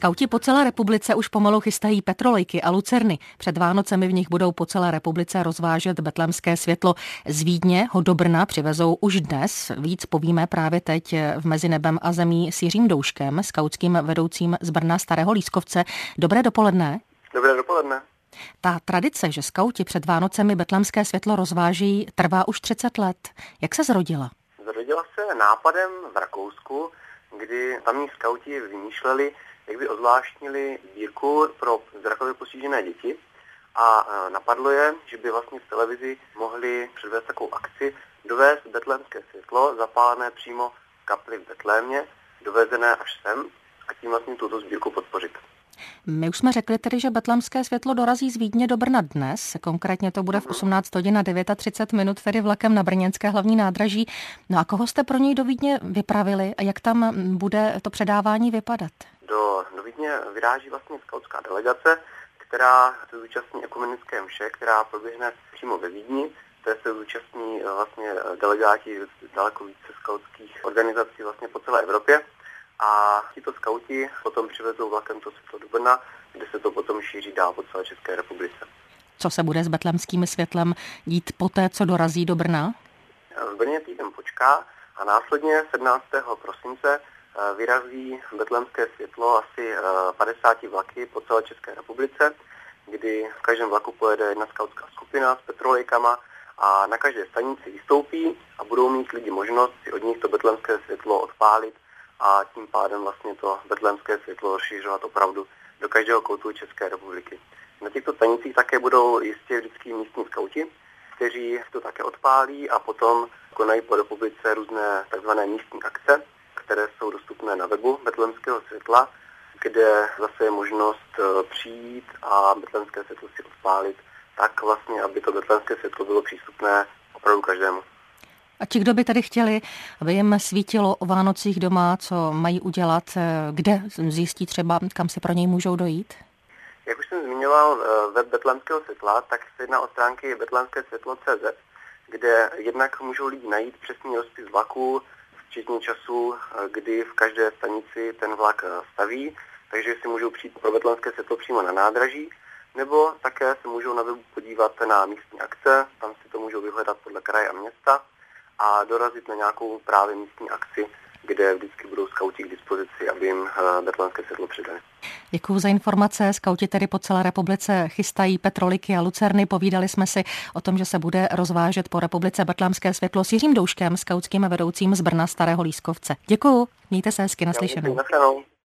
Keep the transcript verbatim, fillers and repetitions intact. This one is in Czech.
Skauti po celé republice už pomalu chystají petrolejky a lucerny. Před Vánocemi v nich budou po celé republice rozvážet betlémské světlo. Z Vídně ho do Brna přivezou už dnes. Víc povíme právě teď v Mezi nebem a zemí s Jiřím Douškem, skautským vedoucím z Brna Starého Lískovce. Dobré dopoledne. Dobré dopoledne. Ta tradice, že skauti před Vánocemi betlémské světlo rozváží, trvá už třicet let. Jak se zrodila? Zrodila se nápadem v Rakousku, kdy tamní skauti vymýšleli, jak by ozvláštnili sbírku pro zrakově postižené děti a napadlo je, že by vlastně v televizi mohli předvést takovou akci, dovést betlémské světlo zapálené přímo v kapli v Betlémě, dovezené až sem a tím vlastně tuto sbírku podpořit. My už jsme řekli tedy, že betlémské světlo dorazí z Vídně do Brna dnes, konkrétně to bude v osmnáct hodin a třicet devět minut, tedy vlakem na brněnské hlavní nádraží. No a koho jste pro něj do Vídně vypravili a jak tam bude to předávání vypadat? Do, do Vídně vyráží vlastně skautská delegace, která se zúčastní ekumenické mše, která proběhne přímo ve Vídni. Té se zúčastní vlastně delegáti daleko více skautských organizací vlastně po celé Evropě. A tito skauti potom přivezou vlakem to světlo do Brna, kde se to potom šíří dál po celé České republice. Co se bude s betlémským světlem dít poté, co dorazí do Brna? V Brně týden počká a následně sedmnáctého prosince vyrazí betlémské světlo asi padesát vlaky po celé České republice, kdy v každém vlaku pojede jedna skautská skupina s petrolejkama a na každé stanici vystoupí a budou mít lidi možnost si od nich to betlémské světlo odpálit a tím pádem vlastně to betlémské světlo rozšířovat opravdu do každého koutu České republiky. Na těchto stanicích také budou jistě vždycky místní skauti, kteří to také odpálí a potom konají po republice různé tzv. Místní akce, které jsou dostupné na webu betlémského světla, kde zase je možnost přijít a betlémské světlo si odpálit tak vlastně, aby to betlémské světlo bylo přístupné opravdu každému. A ti, kdo by tady chtěli, aby jim svítilo o Vánocích doma, co mají udělat, kde zjistí třeba, kam si pro něj můžou dojít? Jak už jsem zmiňoval web betlémského světla, tak se jedná o stránky betlémské světlo tečka cé zet, kde jednak můžou lidi najít přesný rozpis vlaků, včetně času, kdy v každé stanici ten vlak staví, takže si můžou přijít pro betlémské světlo přímo na nádraží, nebo také se můžou na webu podívat na místní akce, tam si to můžou vyhledat podle kraje a města a dorazit na nějakou právě místní akci, kde vždycky budou skauti k dispozici, aby jim betlémské světlo přidali. Děkuju za informace. Skauti tedy po celé republice chystají petroliky a lucerny. Povídali jsme si o tom, že se bude rozvážet po republice betlémské světlo s Jiřím Douškem, skautským vedoucím z Brna Starého Lískovce. Děkuju. Mějte se hezky, naslyšenou.